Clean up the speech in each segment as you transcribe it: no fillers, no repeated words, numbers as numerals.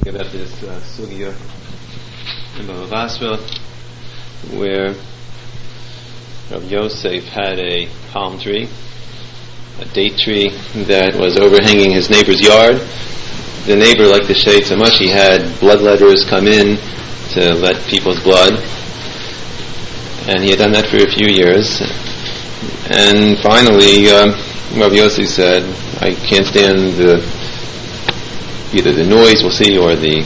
About this sugya in Bava Basra, where Rav Yosef had a palm tree, a date tree that was overhanging his neighbor's yard. The neighbor liked the shade so much he had bloodletters come in to let people's blood, and he had done that for a few years. And finally, Rav Yosef said, "I can't stand either the noise, we'll see, or the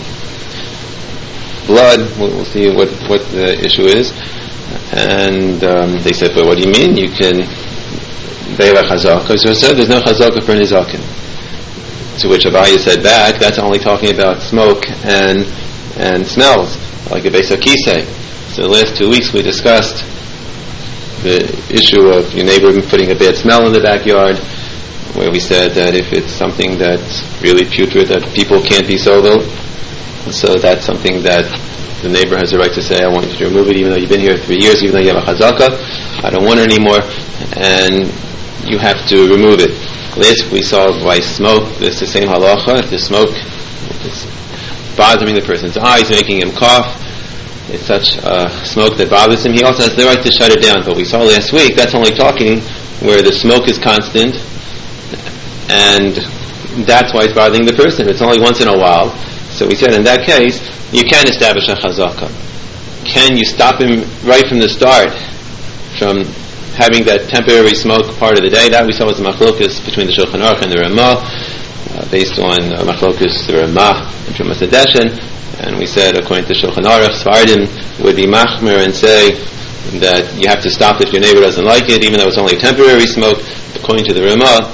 blood, we'll see what the issue is." And they said, "But what do you mean? You can, they have a chazaka." So I said, "There's no chazaka for nizakin." To which Avaya said back, "That's only talking about smoke and smells, like a Beis HaKisei." So the last 2 weeks we discussed the issue of your neighbor putting a bad smell in the backyard, where we said that if it's something that's really putrid, that people can't be sold, so that's something that the neighbor has a right to say, "I want you to remove it, even though you've been here 3 years, even though you have a chazaka, I don't want it anymore," and you have to remove it. Last we saw by smoke, it's the same halacha. If the smoke is bothering the person's eyes, making him cough, it's such smoke that bothers him, he also has the right to shut it down. But we saw last week, that's only talking where the smoke is constant, and that's why it's bothering the person. It's only once in a while. So we said in that case, you can establish a chazaka. Can you stop him right from the start from having that temporary smoke part of the day? That we saw was the machlokus between the Shulchan Aruch and the Ramah, based on machlokus the Ramah and Trumas Hadeshen. And we said, according to Shulchan Aruch, Sfardim would be machmer and say that you have to stop if your neighbor doesn't like it, even though it's only a temporary smoke. According to the Ramah,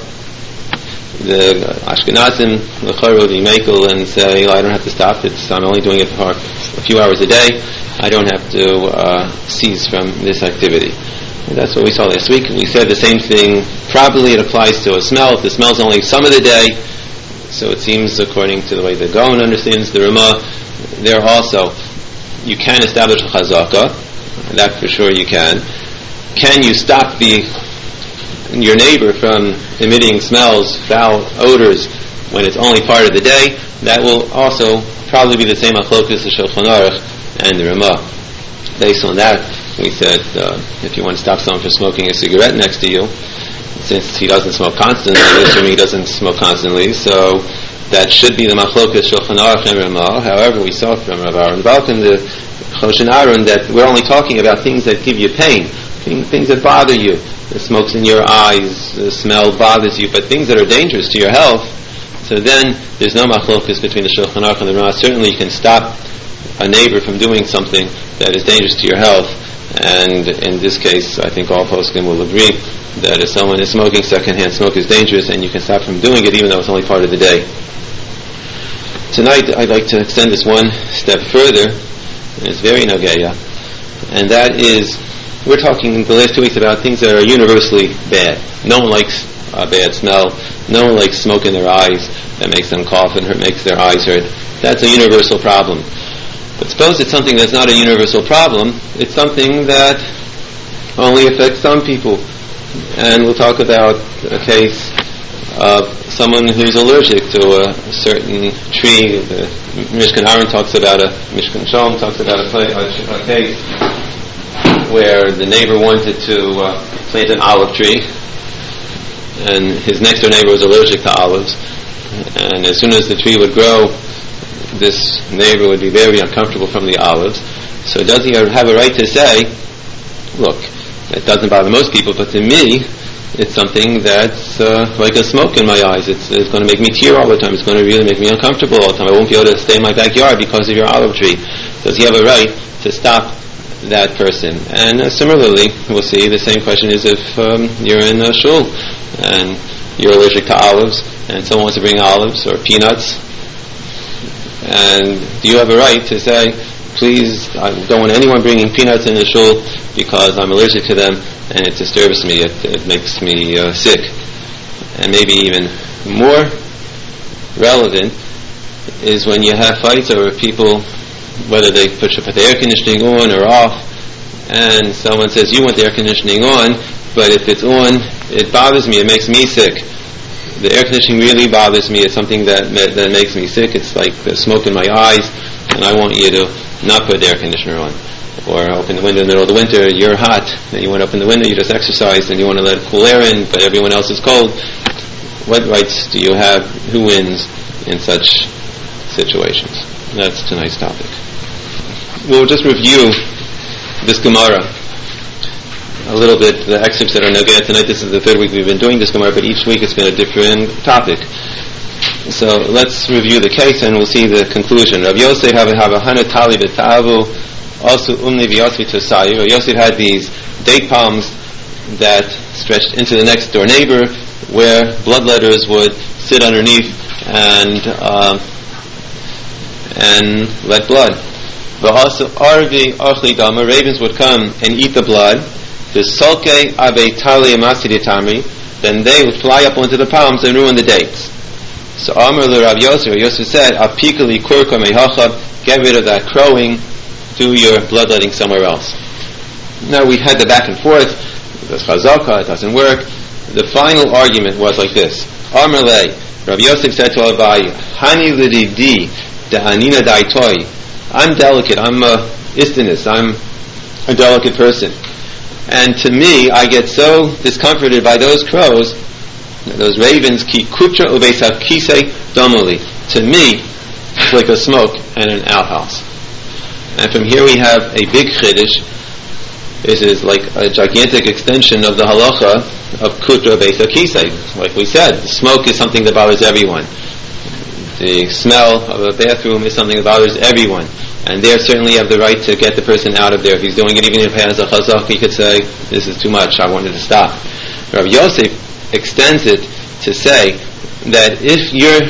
the Ashkenazim l'chara would be makel and say, "I don't have to stop. I'm only doing it for a few hours a day. I don't have to cease from this activity." And that's what we saw last week. We said the same thing. Probably it applies to a smell. If the smell's only some of the day, so it seems, according to the way the Gaon understands the Ramah, there also you can establish a chazaka. That for sure you can. Can you stop your neighbor from emitting smells, foul odors, when it's only part of the day? That will also probably be the same achlokus of Shulchan Aruch and the Ramah. Based on that, we said if you want to stop someone from smoking a cigarette next to you, since he doesn't smoke constantly, assuming he doesn't smoke constantly, so that should be the machlokas Shulchan Aruch and Ramah. However, we saw from Rav Aaron Balkan, the Choshen Aaron, that we're only talking about things that give you pain, things that bother you. The smoke's in your eyes, the smell bothers you, but things that are dangerous to your health, so then there's no machlokus between the Shulchan Aruch and the Ramah. Certainly you can stop a neighbor from doing something that is dangerous to your health, and in this case I think all poskim will agree that if someone is smoking, secondhand smoke is dangerous, and you can stop from doing it even though it's only part of the day. Tonight I'd like to extend this one step further, and it's very nageya, and that is, we're talking the last 2 weeks about things that are universally bad. No one likes a bad smell. No one likes smoke in their eyes that makes them cough and makes their eyes hurt. That's a universal problem. But suppose it's something that's not a universal problem. It's something that only affects some people. And we'll talk about a case of someone who's allergic to a certain tree. The Mishkan Aaron talks about Mishkan Shalom talks about a case where the neighbor wanted to plant an olive tree, and his next door neighbor was allergic to olives, and as soon as the tree would grow, this neighbor would be very uncomfortable from the olives. So does he have a right to say, "Look, it doesn't bother most people, but to me it's something that's like a smoke in my eyes. It's going to make me tear all the time. It's going to really make me uncomfortable all the time. I won't be able to stay in my backyard because of your olive tree." Does he have a right to stop that person? And similarly, we'll see the same question is if you're in a shul and you're allergic to olives and someone wants to bring olives or peanuts, and do you have a right to say, "Please, I don't want anyone bringing peanuts in the shul because I'm allergic to them and it disturbs me, it makes me sick"? And maybe even more relevant is when you have fights over people, whether they put the air conditioning on or off, and someone says, "You want the air conditioning on, but if it's on, it bothers me, it makes me sick." the air conditioning really bothers me. It's something that makes me sick. It's like the smoke in my eyes, and I want you to not put the air conditioner on. Or open the window in the middle of the winter, you're hot, and you want to open the window, you just exercise, and you want to let cool air in, but everyone else is cold. What rights do you have? Who wins in such situations? That's tonight's topic. We'll just review this Gemara a little bit, the excerpts that are Nogea tonight. This is the third week we've been doing this Gemara, but each week it's been a different topic. So let's review the case and we'll see the conclusion. Rav Yosef Hana Tali B'Ta'avu also Umni V'Yosvi Tosayu. Rav Yosef had these date palms that stretched into the next door neighbor, where bloodletters would sit underneath and let blood. But also Arvi Achli Dama, ravens would come and eat the blood. The Solke Abe Tali Amasidi Tamri, then they would fly up onto the palms and ruin the dates. So Amr Rav Yosef, Yosef said, Apikali Kurka Mehachab, get rid of that crowing, do your bloodletting somewhere else. Now we had the back and forth, there's Chazaka, it doesn't work. The final argument was like this. Amr Le, Rav Yosef said to Abaye, Hani Lididi, Da Anina Daitoi, I'm delicate, I'm a istinus, I'm a delicate person. And to me, I get so discomforted by those crows, those ravens, ki kutra ubesav kise domoli. To me, it's like a smoke and an outhouse. And from here we have a big chiddush. This is like a gigantic extension of the halacha of kutra ubesav kise. Like we said, the smoke is something that bothers everyone. The smell of a bathroom is something that bothers everyone. And there certainly you have the right to get the person out of there. If he's doing it, even if he has a chazak, he could say, this is too much, I wanted to stop. Rav Yosef extends it to say that if you're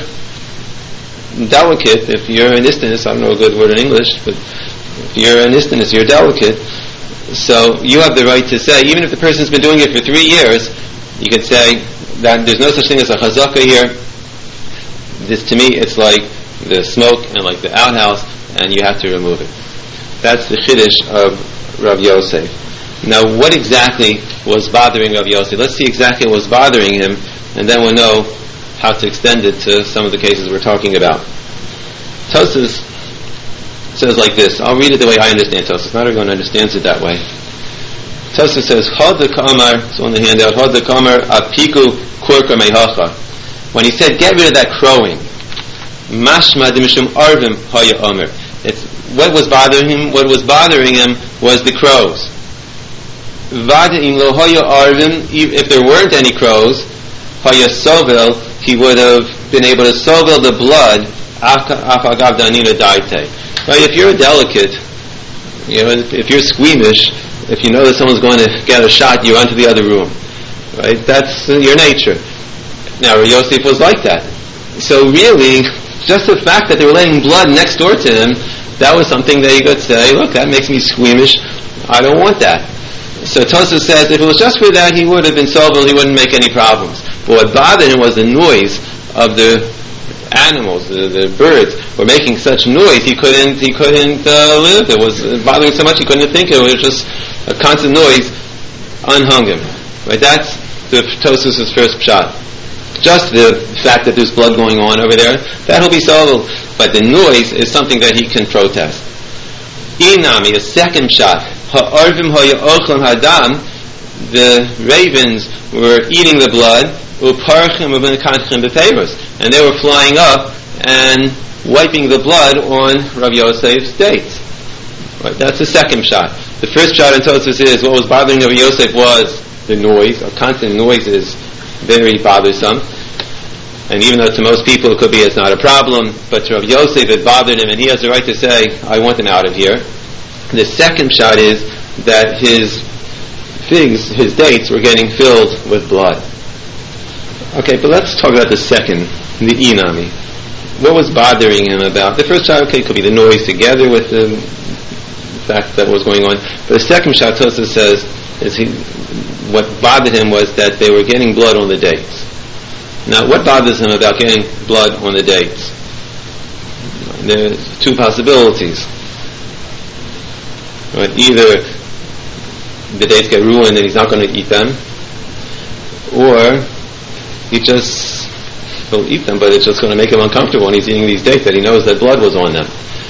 delicate, if you're an istinus, I don't know a good word in English, but if you're an istinus, you're delicate, so you have the right to say, even if the person's been doing it for 3 years, you could say that there's no such thing as a chazaka here. This, to me, it's like the smoke and like the outhouse, and you have to remove it. That's the chiddush of Rav Yosef. Now, what exactly was bothering Rav Yosef? Let's see exactly what was bothering him, and then we'll know how to extend it to some of the cases we're talking about. Tosfos says like this. I'll read it the way I understand Tosfos. Not everyone understands it that way. Tosfos says, Chod the Kamar, it's on the handout, Chod the Kamar, Apiku Kurka Mehacha. When he said, get rid of that crowing, Mashma de Mishum Arvim Haya Omer. It's what was bothering him. What was bothering him was the crows. Vada im lo Haya Arvim. If there weren't any crows, Haya Sovel, he would have been able to sovel the blood. Afagav Danina Daite. Right? If you're delicate, if you're squeamish, if you know that someone's going to get a shot, you run to the other room. Right? That's your nature. Now Yosef was like that. So really, just the fact that they were letting blood next door to him, that was something that he could say, look, that makes me squeamish, I don't want that. So Tosfos says, if it was just for that, he would have been sober, he wouldn't make any problems. But what bothered him was the noise of the animals, the birds were making such noise, he couldn't live. It was bothering so much he couldn't think. It was just a constant noise, unhung him. Right? That's the Tosfos' first shot. Just the fact that there's blood going on over there, that'll be solved. But the noise is something that he can protest. Inami, a second shot. Ha'arvim ha'ya'ochlam hadam, the ravens were eating the blood, u'parchim u'benekantchim b'favors, and they were flying up and wiping the blood on Rav Yosef's dates. Right, that's the second shot. The first shot in Tosfos is what was bothering Rav Yosef was the noise. A constant noise is very bothersome, and even though to most people it could be it's not a problem, but to Rav Yosef it bothered him, and he has the right to say, I want them out of here. The second shot is that his figs, his dates, were getting filled with blood. Okay, but let's talk about the second, the inami. What was bothering him about the first shot? Okay, it could be the noise together with the fact that was going on, but the second shot, Tosfos says, what bothered him was that they were getting blood on the dates. Now, what bothers him about getting blood on the dates? There's two possibilities. Right? Either the dates get ruined and he's not going to eat them, or he just he'll eat them, but it's just going to make him uncomfortable when he's eating these dates that he knows that blood was on them.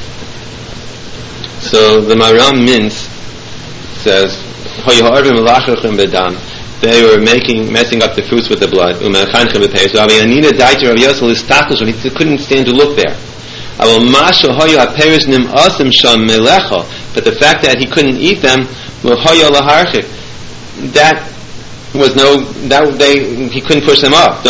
So the Maram Mintz says, they were messing up the fruits with the blood. He couldn't stand to look there. But the fact that he couldn't eat them, he couldn't push them off.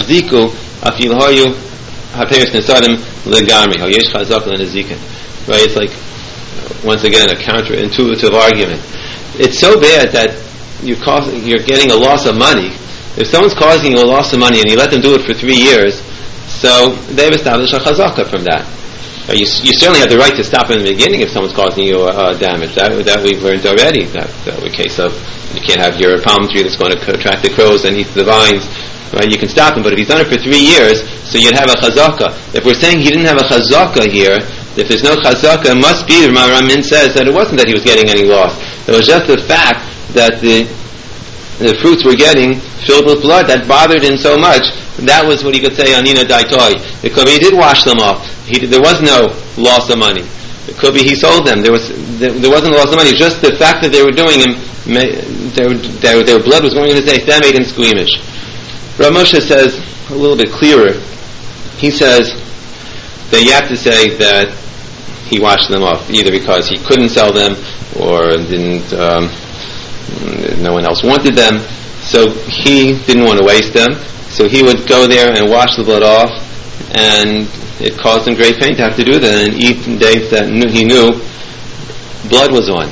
Right? It's like, once again, a counterintuitive argument. It's so bad that you're getting a loss of money. If someone's causing you a loss of money and you let them do it for 3 years, so they've established a chazaka from that. You certainly have the right to stop in the beginning if someone's causing you damage. That we've learned already. That's the case of you can't have your palm tree that's going to attract the crows and eat the vines. Right? You can stop him, but if he's done it for 3 years, so you'd have a chazaka. If we're saying he didn't have a chazaka here, if there's no chazaka, it must be, the Maram says, that it wasn't that he was getting any loss. It was just the fact that the fruits were getting filled with blood that bothered him so much. That was what he could say, Anina Daitoi. It could be he did wash them off. There was no loss of money. It could be he sold them. There wasn't a loss of money. Just the fact that they were doing him, their blood was going into his face, that made him squeamish. Rav Moshe says a little bit clearer. He says that you have to say that he washed them off, either because he couldn't sell them or no one else wanted them, so he didn't want to waste them, so he would go there and wash the blood off, and it caused him great pain to have to do that and eat dates that he knew blood was on.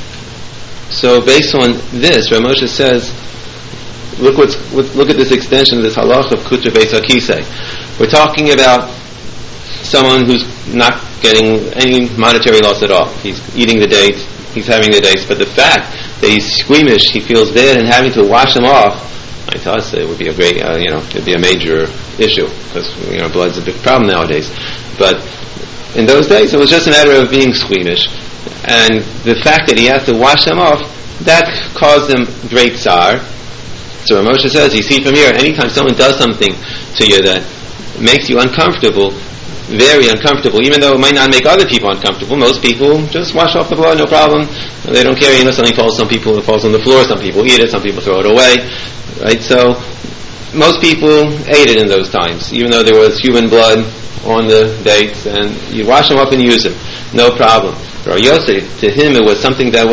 So based on this, Rav Moshe says, look at this extension of this halach of Kutra Beis HaKisei. We're talking about someone who's not getting any monetary loss at all. He's eating the dates, he's having the dates, but the fact that he's squeamish, he feels bad, and having to wash them off, to us it would be a great, it'd be a major issue, because blood's a big problem nowadays. But in those days, it was just a matter of being squeamish, and the fact that he has to wash them off, that caused him great tsar. So Rav Moshe says, you see from here, anytime someone does something to you that makes you uncomfortable, very uncomfortable, even though it might not make other people uncomfortable. Most people just wash off the blood, no problem. They don't care. Something falls. Some people it falls on the floor. Some people eat it. Some people throw it away. Right. So most people ate it in those times, even though there was human blood on the dates, and you wash them up and use them, no problem. For Yosef, to him, it was something that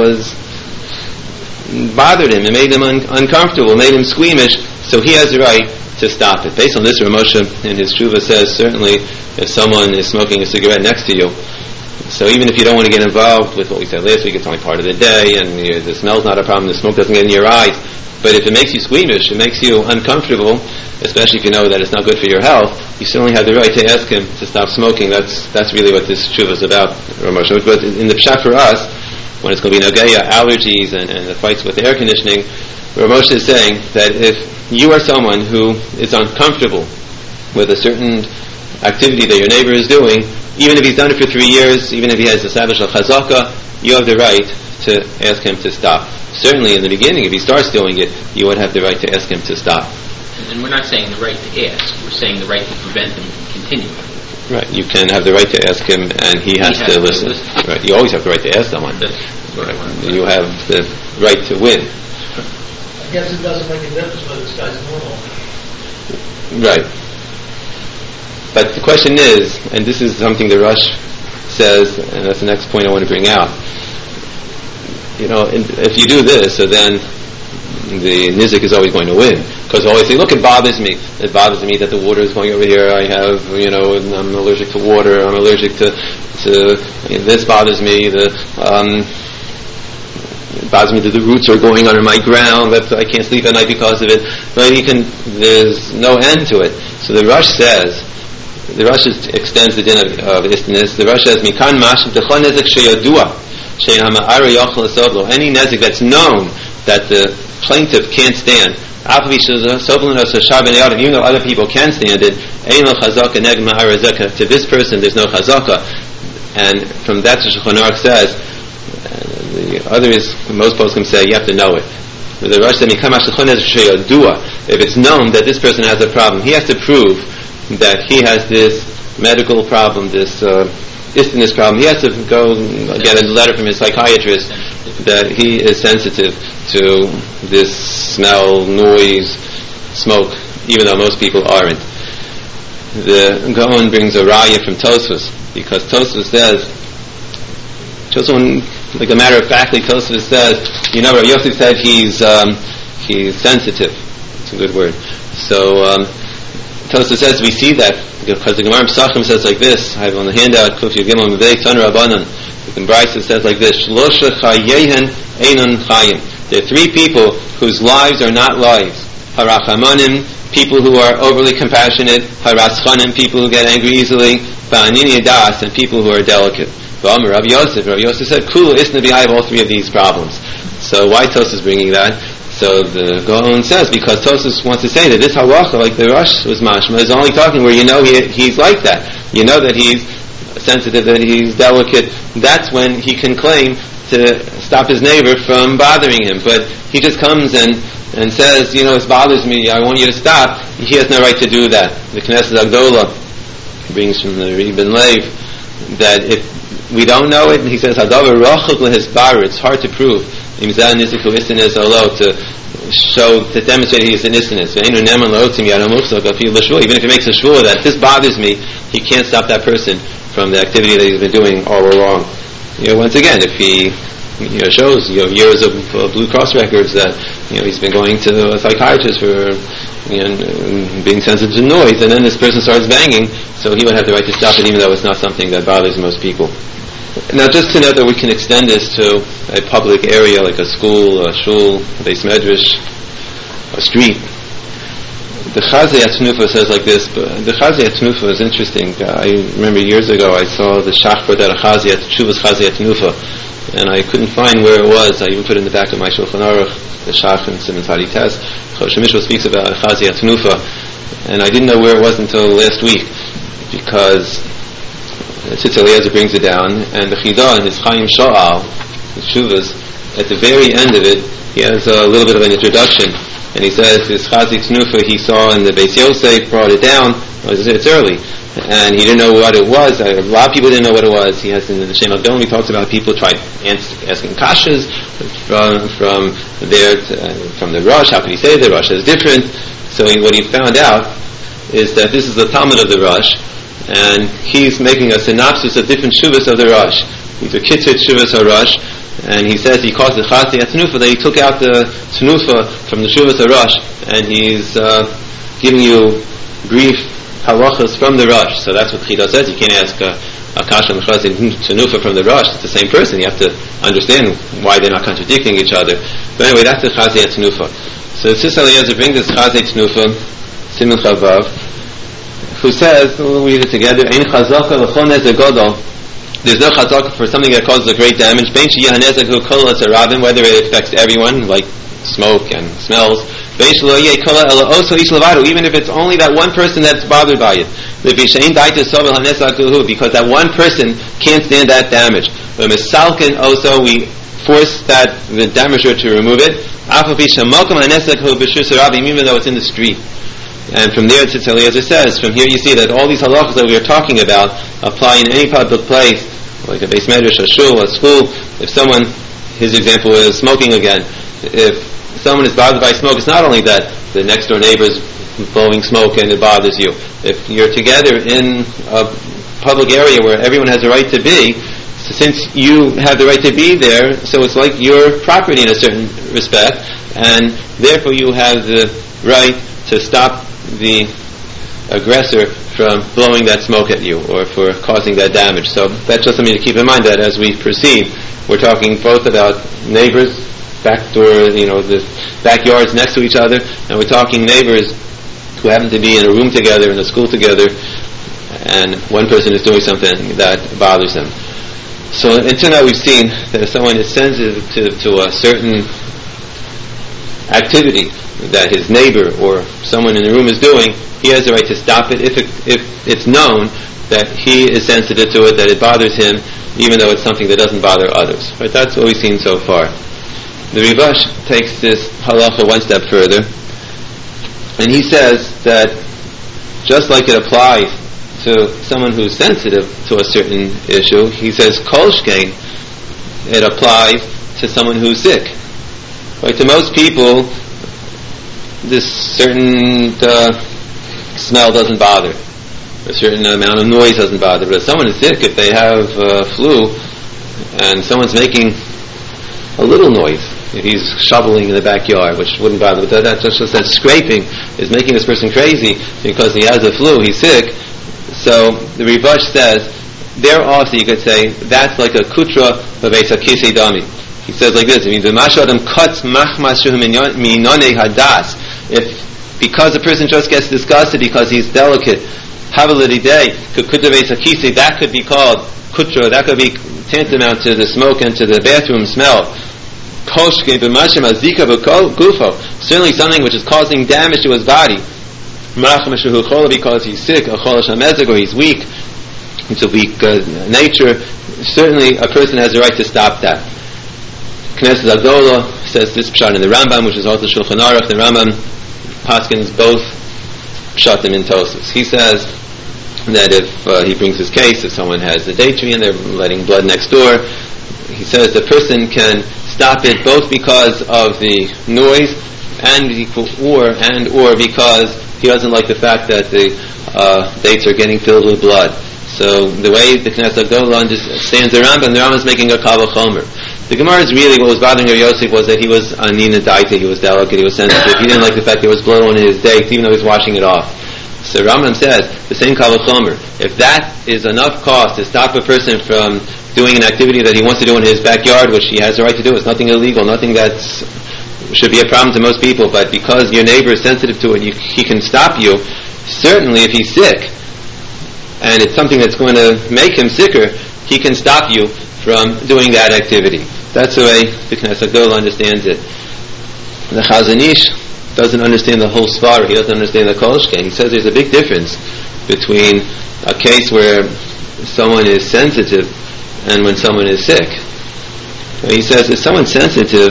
bothered him. It made him uncomfortable. Made him squeamish. So he has the right to stop it. Based on this, Rav Moshe in his Shuvah says, certainly if someone is smoking a cigarette next to you, so even if you don't want to get involved with what we said last week, it's only part of the day, and the smell's not a problem, the smoke doesn't get in your eyes, but if it makes you squeamish, it makes you uncomfortable, especially if you know that it's not good for your health, you certainly have the right to ask him to stop smoking. That's really what this Shuvah is about, Rav Moshe. But in the pshat for us, when it's going to be Nagaya, allergies, and the fights with air conditioning, Rav Moshe is saying that if you are someone who is uncomfortable with a certain activity that your neighbor is doing, even if he's done it for 3 years, even if he has established a chazaka, you have the right to ask him to stop. Certainly in the beginning, if he starts doing it, you would have the right to ask him to stop. And we're not saying the right to ask, we're saying the right to prevent him from continuing. Right, you can have the right to ask him, and he has to listen. Right, you always have the right to ask someone. Right. You have the right to win. I guess it doesn't make a difference whether this guy's normal. Right. But the question is, and this is something the Rush says, and that's the next point I want to bring out. If you do this, so then the nizik is always going to win. Because always say, look, it bothers me. It bothers me that the water is going over here. I have, I'm allergic to water. I'm allergic to this bothers me. It bothers me that the roots are going under my ground, that I can't sleep at night because of it. But there's no end to it. So the Rush says, the Rush extends the din of istinus. The Rush says, Mikan mashim techon nezek sheyadua shein hama'ara yochel esoblo. Any nezik that's known that the plaintiff can't stand, even though other people can stand it, to this person there's no chazaka. And from that, Shulchan Aruch says, the others, most poskim say, you have to know it. The Rosh said, if it's known that this person has a problem, he has to prove that he has this medical problem, this isthmus problem. He has to go get a letter from his psychiatrist that he is sensitive to this smell, noise, smoke, even though most people aren't. The Gaon brings a raya from Tosfos, because Tosfos says, just like a matter of factly, Tosfos says, Rav Yosef said he's sensitive. It's a good word. So Tosfos says we see that because the Gemara Pesachim says like this. I have on the handout, Kuf Yugimel Mevei Tzon Rabbanan. The Brisa says like this: Shlosha Chayehen Einon Chayim. There are three people whose lives are not lives. Harachamanim, people who are overly compassionate. Haraschanim, people who get angry easily. Ba'anini Das, and people who are delicate. Rav Yosef said, Kula Isna I have all three of these problems. So why Tosfos bringing that? So the Gaon says, because Tosfos wants to say that this halacha, like the Rosh was mashma, is only talking where he's like that. You know that he's sensitive, that he's delicate. That's when he can claim to stop his neighbor from bothering him. But he just comes and says, this bothers me, I want you to stop. He has no right to do that. The Knesset Agdola brings from the Rebbe Lev that if we don't know it, he says, Hadavar Rachel Lehisbar, it's hard to prove. To show, to demonstrate he is an istinus. Even if he makes a shvua that this bothers me, he can't stop that person from the activity that he's been doing all along. Once again, if he shows years of Blue Cross records that he's been going to a psychiatrist for being sensitive to noise, and then this person starts banging, so he would have the right to stop it, even though it's not something that bothers most people. Now, just to know that we can extend this to a public area like a school, a shul, a beis medrash, a street. The Chazei Atnufa says like this. The Chazei Atnufa is interesting. I remember years ago I saw the Shachbar that Chazei Tshuvas Chazei Atnufa, and I couldn't find where it was. I even put it in the back of my Shulchan Aruch, the Shach and Simon Tadi Tess. Choshen Mishra speaks about Chazei Atnufa, and I didn't know where it was until last week, because Tzitz Eliezer brings it down, and the Chidah in his Chaim Sha'al, the Shuvas, at the very end of it, he has a little bit of an introduction, and he says this Chazei Tnufa he saw in the Beis Yosef, brought it down. It's early, and he didn't know what it was. A lot of people didn't know what it was. He has in the Shem Avdom, he talks about people tried asking kashas from the Rosh. How could he say the Rosh is different? So what he found out is that this is the Talmud of the Rosh, and he's making a synopsis of different shuvas of the Rosh. These are Kitzur shuvas of Rosh, and he says he calls the Chazei Tnufa that he took out the Tnufa from the shuvas of Rosh, and he's giving you brief halachas from the Rosh. So that's what Chidah says. You can't ask a kasha and Chazei Tnufa from the Rosh. It's the same person. You have to understand why they're not contradicting each other. But anyway, that's the Chazei Tnufa. So Tzitz Eliezer brings this Chazei Tnufa, Siman Chavav, who says, we'll read it together, Ein chazaka l'chol nezek gadol. There's no chazaka for something that causes a great damage. Bein sheyeh hanezek hu kol tzarabim, whether it affects everyone, like smoke and smells. Bein shelo yeh kol ela oso ish levado, even if it's only that one person that's bothered by it. Levishein daita sovel hanezek hu, because that one person can't stand that damage. But misalken also, we force the damager to remove it. Afal pi shemokum hanezek hu b'shur tzarabim, even though it's in the street. And from there, Tzitz Eliezer says, from here you see that all these halachas that we are talking about apply in any public place, like a beis medrash, a shul, a school. If someone, his example is smoking again, if someone is bothered by smoke, it's not only that the next door neighbor is blowing smoke and it bothers you. If you're together in a public area where everyone has a right to be, so since you have the right to be there, so it's like your property in a certain respect, and therefore you have the right to stop the aggressor from blowing that smoke at you or for causing that damage. So that's just something to keep in mind, that as we proceed, we're talking both about neighbors, back door, the backyards next to each other, and we're talking neighbors who happen to be in a room together, in a school together, and one person is doing something that bothers them. So until now we've seen that if someone is sensitive to a certain activity that his neighbor or someone in the room is doing, he has the right to stop it if it's known that he is sensitive to it, that it bothers him, even though it's something that doesn't bother others. But that's what we've seen so far. The Rivash takes this halacha one step further, and he says that just like it applies to someone who's sensitive to a certain issue, he says kol shkein, it applies to someone who's sick. Right? To most people, this certain smell doesn't bother. A certain amount of noise doesn't bother. But if someone is sick, if they have flu, and someone's making a little noise, if he's shoveling in the backyard, which wouldn't bother, but that scraping is making this person crazy because he has a flu, he's sick. So the Rivash says, there also you could say, that's like a kutra b'beis hakisei dami. He says like this, it means, if because a person just gets disgusted because he's delicate, that could be called kutra, that could be tantamount to the smoke and to the bathroom smell. Certainly something which is causing damage to his body, because he's sick, or he's weak, it's a weak nature, certainly a person has the right to stop that. Knesset Agdola says this pshat in the Rambam, which is also Shulchan Aruch. The Rambam paskins both pshatim in Tosfos. He says that if he brings his case, if someone has a date tree and they're letting blood next door, he says the person can stop it both because of the noise or because he doesn't like the fact that the dates are getting filled with blood. So the way the Knesset Agdola understands the Rambam is making a kal v'chomer. The Gemara is really what was bothering Rav Yosef was that he was anina daita, he was delicate, he was sensitive. He didn't like the fact there was blood on his dates, even though he was washing it off. So Rambam says the same kal v'chomer. If that is enough cause to stop a person from doing an activity that he wants to do in his backyard, which he has the right to do, it's nothing illegal, nothing that should be a problem to most people, but because your neighbor is sensitive to it, he can stop you. Certainly if he's sick, and it's something that's going to make him sicker, he can stop you from doing that activity. That's the way the Knesset Agdola understands it. The Chazon Ish doesn't understand the whole svara. He doesn't understand the kol shkein. He says there's a big difference between a case where someone is sensitive and when someone is sick. He says if someone's sensitive,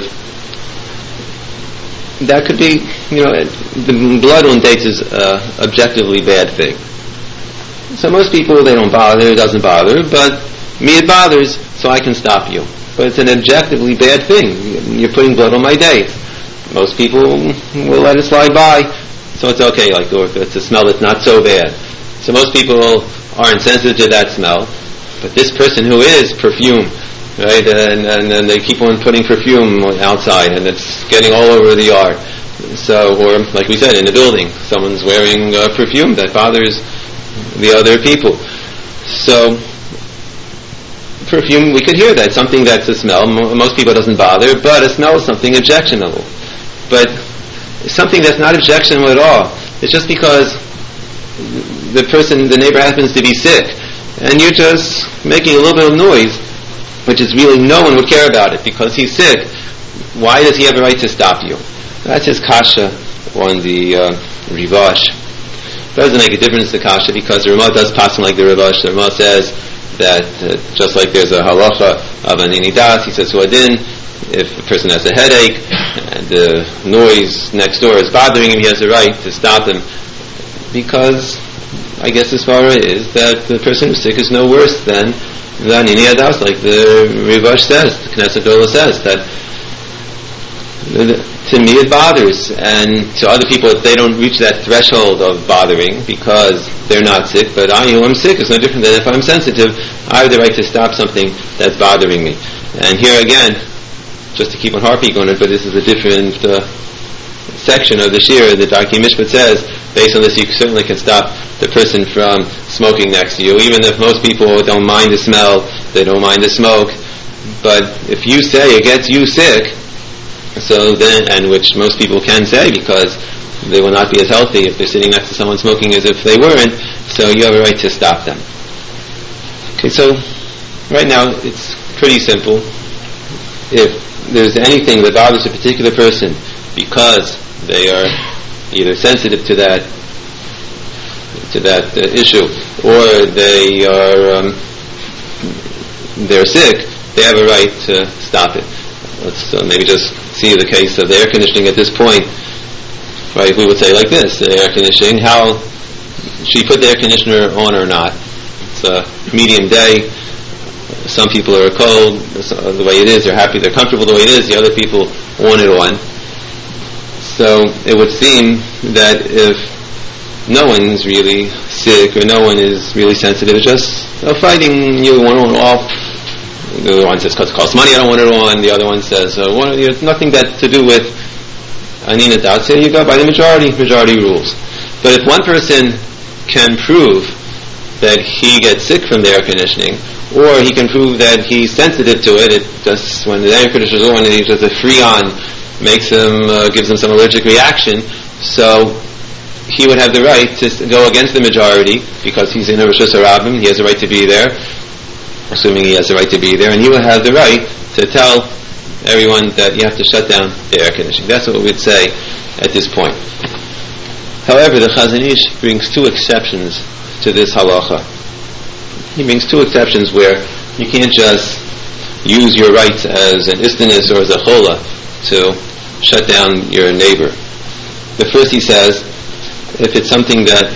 that could be, the blood on dates is an objectively bad thing. So most people, they don't bother, it doesn't bother, but me it bothers, so I can stop you. But it's an objectively bad thing. You're putting blood on my date. Most people will let it slide by, so it's okay, or if it's a smell that's not so bad. So most people aren't sensitive to that smell, but this person who is perfume, right, and they keep on putting perfume outside, and it's getting all over the yard. So, or like we said, in the building, someone's wearing perfume that bothers the other people. So perfume, we could hear that, something that's a smell, most people it doesn't bother, but a smell is something objectionable. But something that's not objectionable at all, it's just because the neighbor happens to be sick, and you're just making a little bit of noise, which is really no one would care about it, because he's sick. Why does he have a right to stop you? That's his kasha on the Rivash. It doesn't make a difference to kasha, because the Ramah does pass like the Rivash. The Ramah says that just like there's a halacha of an inidas, he says huadin, if a person has a headache and the noise next door is bothering him, he has a right to stop him, because I guess as far is that the person who's sick is no worse than the inidas, like the Rivash says, the Knesset Agdola says, that to me it bothers, and to other people if they don't reach that threshold of bothering because they're not sick, but I who am sick is no different than if I'm sensitive. I have the right to stop something that's bothering me. And here again, just to keep on harping on it, but this is a different section of the shir. The Darkei Mishpat says, based on this, you certainly can stop the person from smoking next to you, even if most people don't mind the smell, they don't mind the smoke. But if you say it gets you sick, so then, and which most people can say because they will not be as healthy if they're sitting next to someone smoking as if they weren't, so you have a right to stop them. Okay, so right now it's pretty simple. If there's anything that bothers a particular person because they are either sensitive to that issue, or they're sick, they have a right to stop it. Let's maybe just see the case of the air conditioning at this point. Right, we would say like this: the air conditioning, how should you put the air conditioner on or not? It's a medium day. Some people are cold the way it is, they're happy, they're comfortable the way it is. The other people want it on. So it would seem that if no one's really sick or no one is really sensitive, it's just fighting, you want it off. The other one says, because it costs money, I don't want it on. The other one says, there's nothing that to do with Anina doubt. So you go by the majority rules. But if one person can prove that he gets sick from the air conditioning, or he can prove that he's sensitive to it, just when the air conditioner is on, it's just a freon makes him, gives him some allergic reaction, so he would have the right to go against the majority because he's in a Rishus HaRabim, he has the right to be there, assuming he has the right to be there, and he would have the right to tell everyone that you have to shut down the air conditioning. That's what we'd say at this point. However, the Chazon Ish brings two exceptions to this halacha. He brings two exceptions where you can't just use your rights as an istanis or as a chola to shut down your neighbor. The first, he says, if it's something that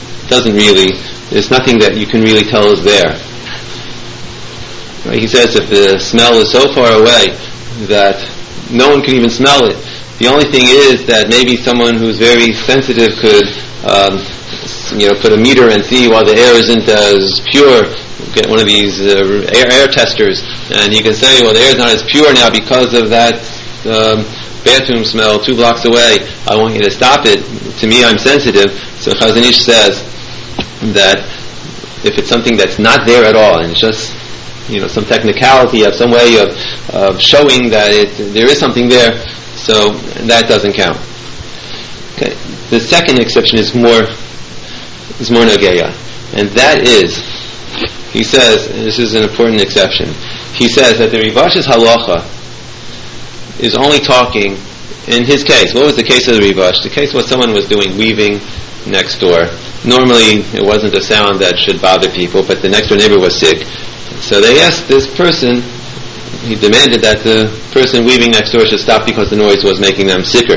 there's nothing that you can really tell is there. Right? He says if the smell is so far away that no one can even smell it, the only thing is that maybe someone who's very sensitive could put a meter and see while the air isn't as pure, get one of these air testers, and you can say, well, the air is not as pure now because of that bathroom smell 2 blocks away. I want you to stop it. To me, I'm sensitive. So Chazon Ish says that if it's something that's not there at all, and it's just some technicality of some way of showing that there is something there, so that doesn't count. Okay. The second exception is more nageya, and that is, he says, and this is an important exception, he says that the Rivash's halacha is only talking in his case. What was the case of the Rivash? The case was someone was doing weaving next door. Normally it wasn't a sound that should bother people, but the next door neighbor was sick. So they asked this person, he demanded that the person weaving next door should stop because the noise was making them sicker.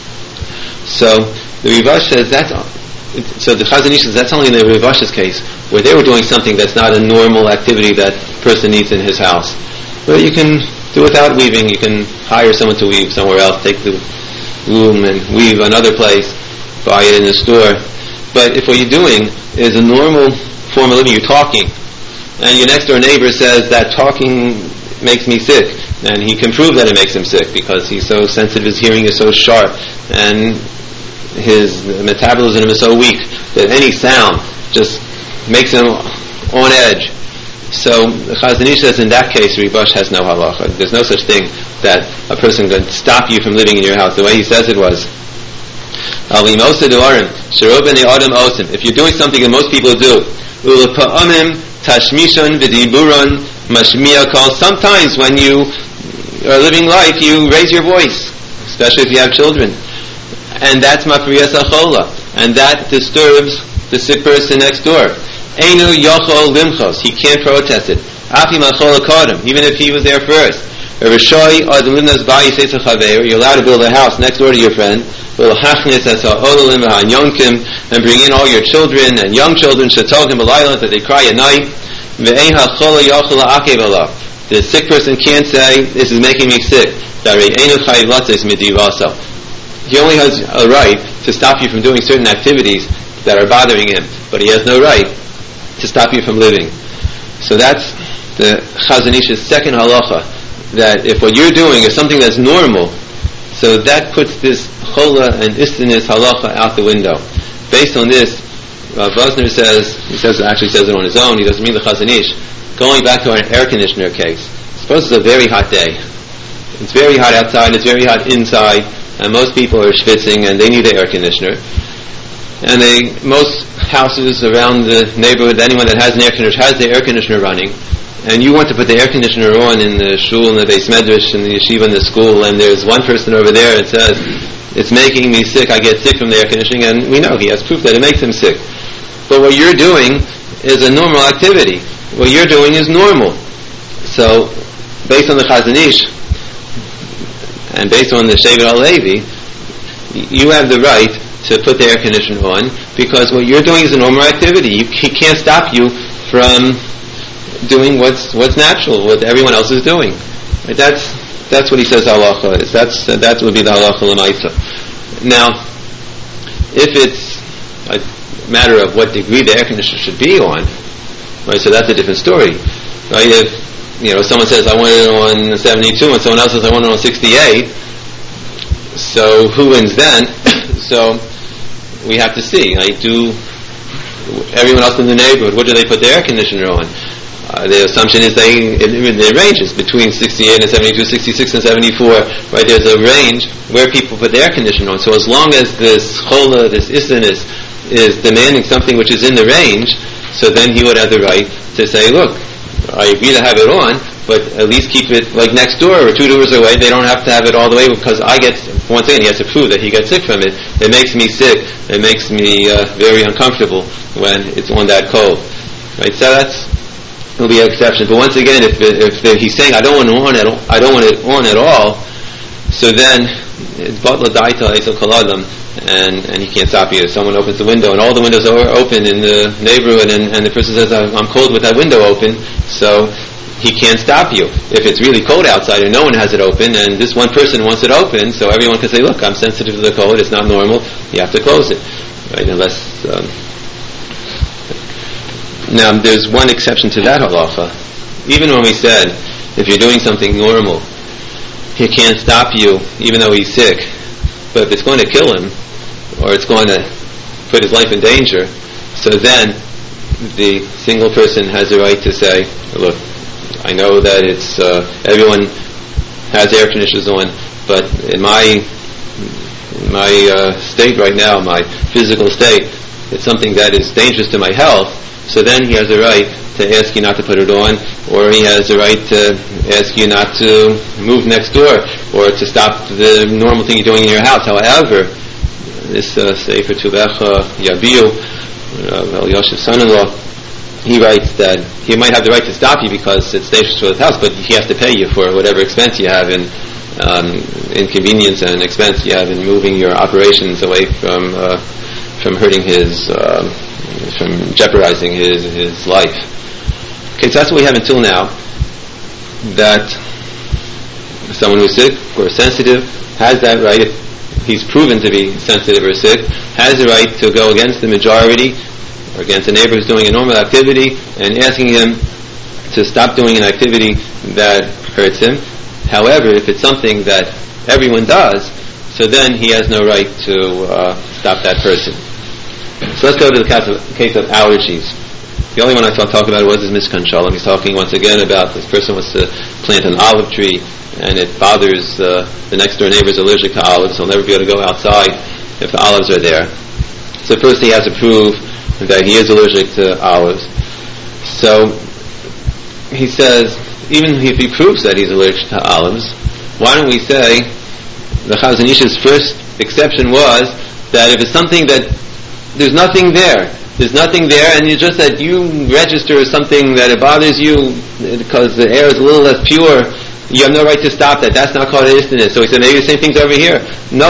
So the Rivash says so the Chazon Ish says that's only in the Rivash's case, where they were doing something that's not a normal activity that person needs in his house. But you can do without weaving, you can hire someone to weave somewhere else, take the loom and weave another place, buy it in the store. But if what you're doing is a normal form of living, you're talking, and your next door neighbor says that talking makes me sick, and he can prove that it makes him sick because he's so sensitive, his hearing is so sharp, and his metabolism is so weak that any sound just makes him on edge. So the Chazon Ish says in that case Rivash has no halacha. There's no such thing that a person can stop you from living in your house. The way he says it was, if you're doing something that most people do, sometimes when you are living life you raise your voice, especially if you have children, and that's mafriyas achola, and that disturbs the sick person next door. Einu yochol limchos, he can't protest it. Afim achola kodem, even if he was there first. You're allowed to build a house next door to your friend, and bring in all your children and young children that they cry at night. The sick person can't say, this is making me sick. He only has a right to stop you from doing certain activities that are bothering him, but he has no right to stop you from living. So that's the Chazon Ish's second halacha, that if what you're doing is something that's normal, so that puts this chola and istanis halacha out the window. Based on this, Vosner says it on his own, he doesn't mean the Chazon Ish, going back to our air conditioner case. Suppose it's a very hot day. It's very hot outside, it's very hot inside, and most people are schwitzing and they need the air conditioner. And most houses around the neighborhood, anyone that has an air conditioner has the air conditioner running, and you want to put the air conditioner on in the shul and the beis medrash and the yeshiva and the school, and there's one person over there that says, it's making me sick, I get sick from the air conditioning, and we know he has proof that it makes him sick. But what you're doing is a normal activity. What you're doing is normal. So, based on the Chazon Ish, and based on the Shevet HaLevi, you have the right to put the air conditioner on, because what you're doing is a normal activity. He can't stop you from doing what's natural, what everyone else is doing. Right? That's what he says halacha is. That would be the halacha l'maisa. Now, if it's a matter of what degree the air conditioner should be on, right? So that's a different story, right? If someone says I want it on 72, and someone else says I want it on 68, so who wins then? So we have to see. Right? Do everyone else in the neighborhood, what do they put the air conditioner on? The assumption is it ranges between 68 and 72, 66 and 74. Right? There's a range where people put the air conditioner on. So as long as this chola, this isnus, is demanding something which is in the range, so then he would have the right to say, look, I agree to have it on, but at least keep it like next door or 2 doors away. They don't have to have it all the way, because once again, he has to prove that he gets sick from it. It makes me sick. It makes me very uncomfortable when it's on that cold. Right? So will be an exception. But once again, if he's saying I don't want it on at all, so then it's batla daita eisel kol adam, and he can't stop you. If someone opens the window and all the windows are open in the neighborhood, and the person says I'm cold with that window open, so he can't stop you. If it's really cold outside and no one has it open, and this one person wants it open, so everyone can say, look, I'm sensitive to the cold, it's not normal, you have to close it, right? Unless now there's one exception to that halacha. Even when we said if you're doing something normal, he can't stop you even though he's sick, but if it's going to kill him or it's going to put his life in danger, so then the single person has the right to say, look, I know that it's everyone has air conditioners on, but in my state right now, my physical state, it's something that is dangerous to my health. So then he has the right to ask you not to put it on, or he has the right to ask you not to move next door, or to stop the normal thing you're doing in your house. However, this Sefer Tuvecha Yabiu, Yoshev's son-in-law, he writes that he might have the right to stop you because it's dangerous to his house, but he has to pay you for whatever expense you have in inconvenience and expense you have in moving your operations away from hurting his from jeopardizing his life. Okay, so that's what we have until now. That someone who's sick or sensitive has that right, if he's proven to be sensitive or sick, has the right to go against the majority or against a neighbor who's doing a normal activity and asking him to stop doing an activity that hurts him. However, if it's something that everyone does, so then he has no right to stop that person. So let's go to the case of allergies. The only one I talk about was his Mishkan Shalom. He's talking once again about this person wants to plant an olive tree and it bothers the next door neighbor is allergic to olives. He'll never be able to go outside if the olives are there. So first he has to prove that he is allergic to olives. So he says, even if he proves that he's allergic to olives, why don't we say the Chazon Ish's first exception was that if it's something that there's nothing there, and you just that you register something that it bothers you because the air is a little less pure, you have no right to stop that. That's not called an istinus. So he said maybe the same thing's over here.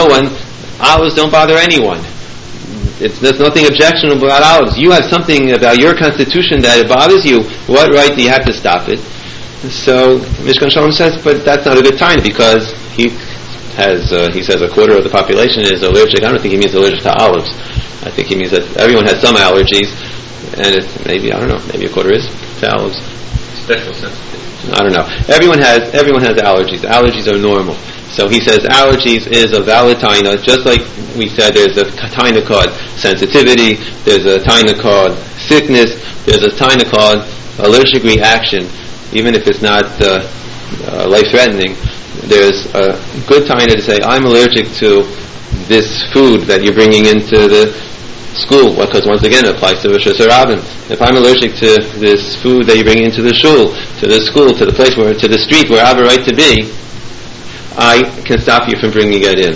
Olives don't bother anyone. There's nothing objectionable about olives. You have something about your constitution that it bothers you. What right do you have to stop it? So Mishkan Shalom says, but that's not a good time because he says a quarter of the population is allergic. I don't think he means allergic to olives. I think he means that everyone has some allergies, and maybe a quarter is to olives. Special sensitivity. I don't know. Everyone has allergies. Allergies are normal. So he says allergies is a valid taina, just like we said there's a taina called sensitivity, there's a taina called sickness, there's a taina called allergic reaction, even if it's not life-threatening. There's a good taina to say, I'm allergic to this food that you're bringing into the school, because once again it applies to Rosh Hashanah. If I'm allergic to this food that you're bringing into the shul, to the school, to the place to the street where I have a right to be, I can stop you from bringing it in.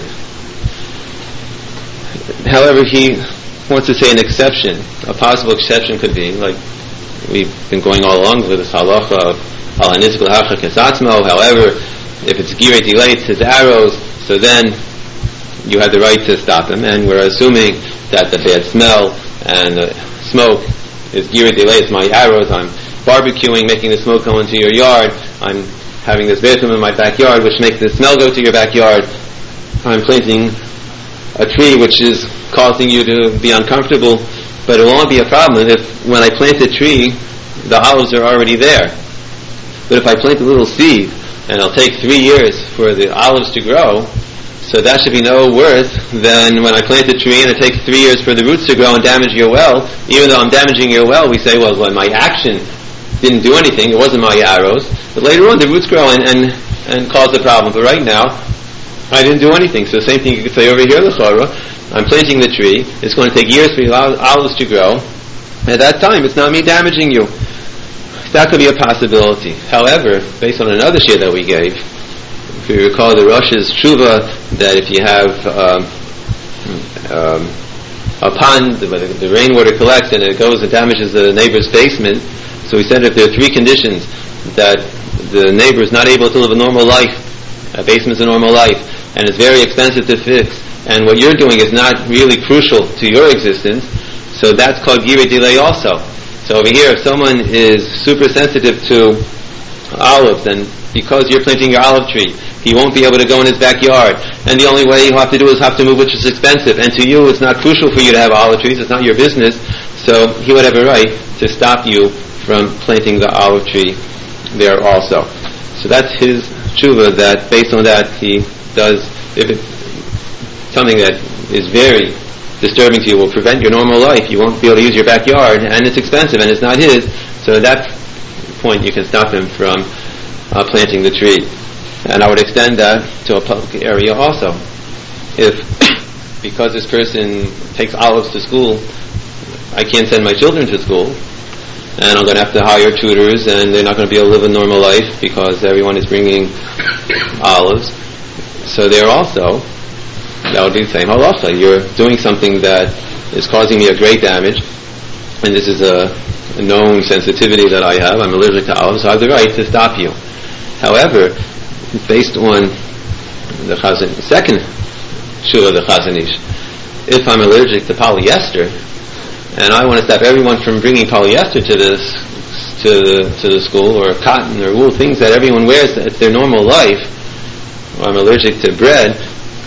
However, he wants to say an exception. A possible exception could be, like we've been going all along with this halacha of al hanizik l'hacha kesatzmo. However, if it's girei delay to the arrows, so then you have the right to stop him, and we're assuming that the bad smell and the smoke is gira delay, it's my arrows, I'm barbecuing, making the smoke go into your yard, I'm having this bathroom in my backyard which makes the smell go to your backyard, I'm planting a tree which is causing you to be uncomfortable, but it won't be a problem if when I plant a tree, the olives are already there. But if I plant a little seed, and it'll take 3 years for the olives to grow, so that should be no worse than when I plant a tree and it takes 3 years for the roots to grow and damage your well. Even though I'm damaging your well, we say, well, my action didn't do anything, it wasn't my arrows. But later on, the roots grow and cause the problem. But right now, I didn't do anything. So the same thing you could say over here, l'chora, I'm planting the tree, it's going to take years for the olives to grow. At that time, it's not me damaging you. That could be a possibility. However, based on another shir that we gave, if you recall the Rosh's tshuva, that if you have a pond where the rainwater collects and it goes and damages the neighbor's basement, so we said if there are 3 conditions that the neighbor is not able to live a normal life, a basement's a normal life, and it's very expensive to fix, and what you're doing is not really crucial to your existence, so that's called gira delay also. So over here, if someone is super sensitive to olives, and because you're planting your olive tree, he won't be able to go in his backyard, and the only way he'll have to do is have to move, which is expensive, and to you it's not crucial for you to have olive trees, it's not your business, so he would have a right to stop you from planting the olive tree there also. So that's his tshuva, that based on that he does, if it's something that is very disturbing to you, will prevent your normal life, you won't be able to use your backyard, and it's expensive and it's not his, so at that point you can stop him from planting the tree. And I would extend that to a public area also. If because this person takes olives to school, I can't send my children to school, and I'm going to have to hire tutors, and they're not going to be able to live a normal life because everyone is bringing olives, so there also that would be the same halacha. You're doing something that is causing me a great damage, and this is a known sensitivity that I have. I'm allergic to olives, so I have the right to stop you. However, based on the second shul of the Chazon Ish, if I'm allergic to polyester, and I want to stop everyone from bringing polyester to the school, or cotton or wool, things that everyone wears at their normal life, or I'm allergic to bread,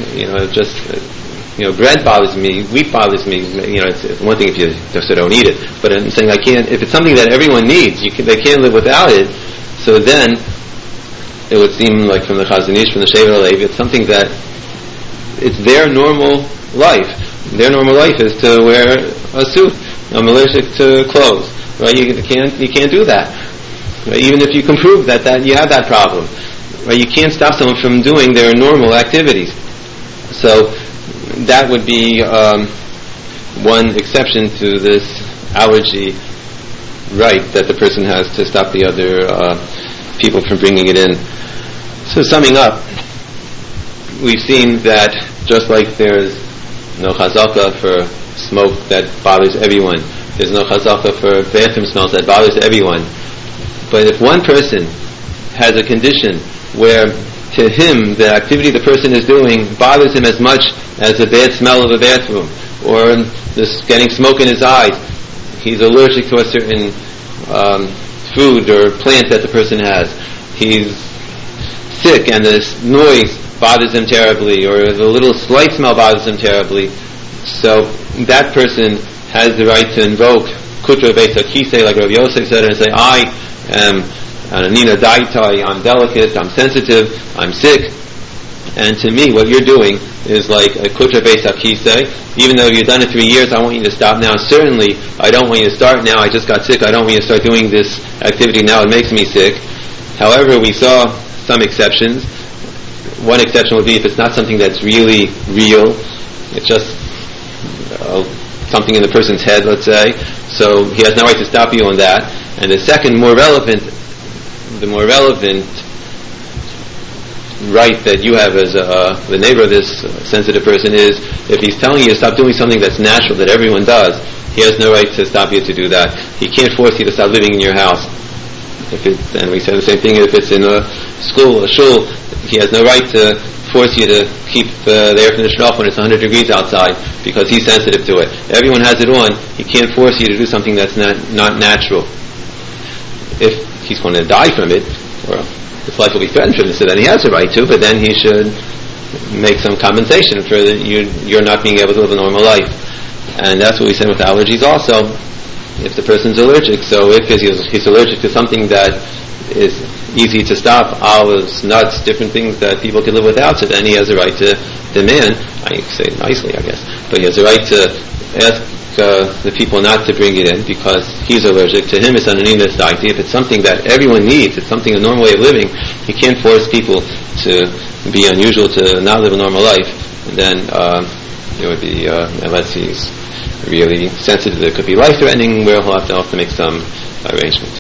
bread bothers me, wheat bothers me, it's one thing if you just don't eat it, but I'm saying if it's something that everyone needs, they can't live without it, so then it would seem like from the Chazon Ish, from the Shevet HaLevi, it's something that it's their normal life. Their normal life is to wear a suit. I'm allergic to clothes, right? You can't do that, right? Even if you can prove that you have that problem, right? You can't stop someone from doing their normal activities. So that would be one exception to this allergy right that the person has to stop the other people from bringing it in. So summing up, we've seen that just like there's no chazaka for smoke that bothers everyone, there's no chazaka for bathroom smells that bothers everyone. But if one person has a condition where to him the activity the person is doing bothers him as much as the bad smell of a bathroom, or this getting smoke in his eyes, he's allergic to a certain food or plant that the person has, he's sick and this noise bothers him terribly, or the little slight smell bothers him terribly, so that person has the right to invoke kutra beisa kisei, like Rabbi Yosef said, and say, I am Anina Daitai, I'm delicate, I'm sensitive, I'm sick, and to me what you're doing is like a kutra beisa kisei. Even though you've done it 3 years, I want you to stop now. Certainly I don't want you to start now, I just got sick, I don't want you to start doing this activity now, it makes me sick. However, we saw some exceptions. One exception would be if it's not something that's really real, it's just something in the person's head, let's say, so he has no right to stop you on that. And the second, the more relevant right that you have as the neighbor of this sensitive person is, if he's telling you to stop doing something that's natural, that everyone does, he has no right to stop you to do that. He can't force you to stop living in your house. And we say the same thing if it's in a school, a shul, he has no right to force you to keep the air conditioner off when it's 100 degrees outside because he's sensitive to it. Everyone has it on. He can't force you to do something that's not natural. If he's going to die from it, or his life will be threatened from it, so then he has the right to, but then he should make some compensation for you're not being able to live a normal life. And that's what we said with allergies also. If the person's allergic, so if he's allergic to something that is easy to stop, olives, nuts, different things that people can live without, so then he has a right to demand, I say it nicely I guess, but he has a right to ask the people not to bring it in because he's allergic. To him it's underneath this idea. If it's something that everyone needs, it's something, a normal way of living, he can't force people to be unusual, to not live a normal life. And then it would be, unless he's really sensitive, it could be life-threatening, where he'll have to make some arrangement.